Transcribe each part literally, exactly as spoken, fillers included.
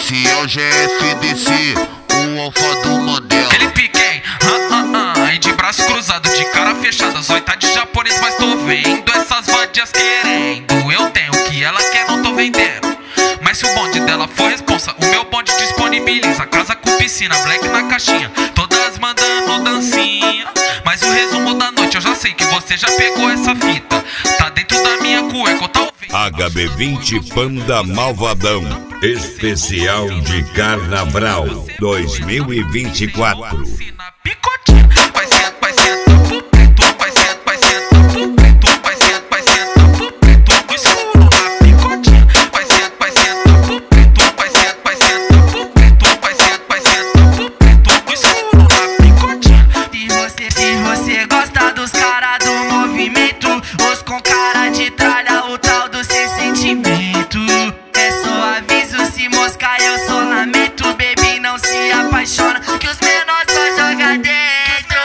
Esse é o G F D C, o alfa do Mandela. Aquele piquem, ah, ah, ah, aí de braço cruzado, de cara fechada. Zói tá de japonês, mas tô vendo essas vadias querendo. Eu tenho o que ela quer, não tô vendendo. Mas se o bonde dela for responsa, o meu bonde disponibiliza casa com piscina, black na caixinha, todas mandando dancinha. Mas o resumo da noite eu já sei que você já pegou essa fita. Tá dentro da minha cueca ou talvez H B vinte Panda Malvadão, especial de Carnaval dois mil e vinte e quatro. Picotinha, vai senta, vai senta pro preto, vai senta, vai senta pro preto, vai senta, vai senta pro preto, no escuro na picotinha. Vai senta, vai senta pro preto, vai senta, vai senta pro preto, vai senta, vai senta pro preto, no escuro na picotinha. Se você, se você gosta dos caras do movimento, os com cara de tralha, o tal do sem sentimento, é só aviso, se moscar eu só lamento. Baby, não se apaixona, que os menores só jogam dentro.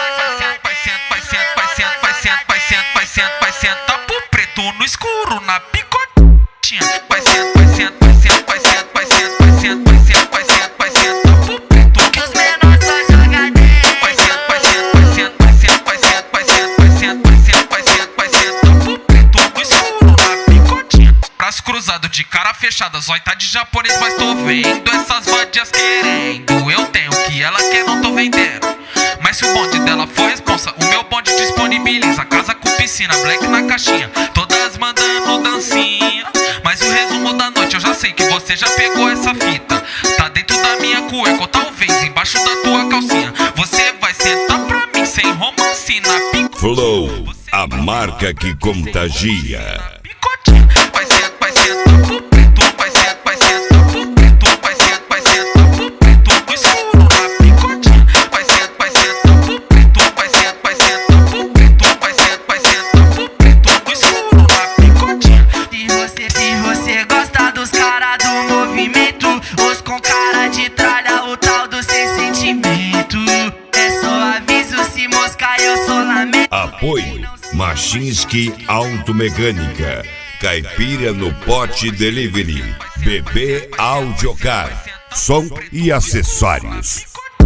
Vai senta, vai senta, vai senta, vai senta, vai senta, vai senta, vai senta pro preto, no escuro na picotinha. Vai senta, vai senta, vai senta, vai senta, vai senta, vai senta, vai senta, vai senta, vai senta pro preto, Que os menores só jogam dentro. vai senta, vai senta, vai senta, vai senta, vai senta, vai senta, vai senta, vai senta, vai senta, vai senta pro preto, no escuro na picotinha. Braço cruzado, de cara fechada, zói tá de japonês, mas tô vendo essas vadias querendo. Eu tenho o que ela quer, não tô vendendo. Mas se o bonde dela for responsa, o meu bonde disponibiliza casa com piscina, black na caixinha, todas mandando dancinha. Mas o resumo da noite eu já sei que você já pegou essa fita. Tá dentro da minha cueca ou talvez embaixo da tua calcinha. Você vai sentar pra mim sem romance na picotinha. Flow, a marca que contagia. Picotinha, vai senta, vai senta pro preto, vai senta, vai senta pro preto, vai senta, vai senta pro preto, no escuro na picotinha. Vai senta, vai senta pro preto, vai senta, vai senta pro preto, vai senta, vai senta pro preto, no escuro na picotinha. Se você, se você gosta dos caras do movimento, os com cara de tralha, o tal do sem sentimento, é só aviso, se moscar eu só lamento. Apoio Machinski Automecânica, Caipira no Pote Delivery, B B Audiocar, som e acessórios.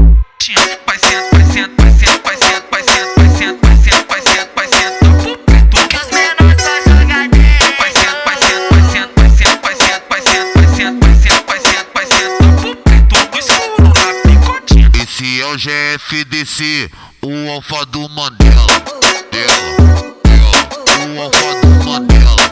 Vai senta, vai senta, vai senta, vai senta, vai senta, vai senta, vai senta, vai senta, vai senta pro preto, Que os menores só jogam dentro. vai senta, vai senta, vai senta, vai senta, vai senta, vai senta, vai senta, vai senta, vai senta, vai senta pro preto, no escuro na picotinha. Esse é o G F D C, o alfa do Mandela. Dela, dela, o alfa do Mandela.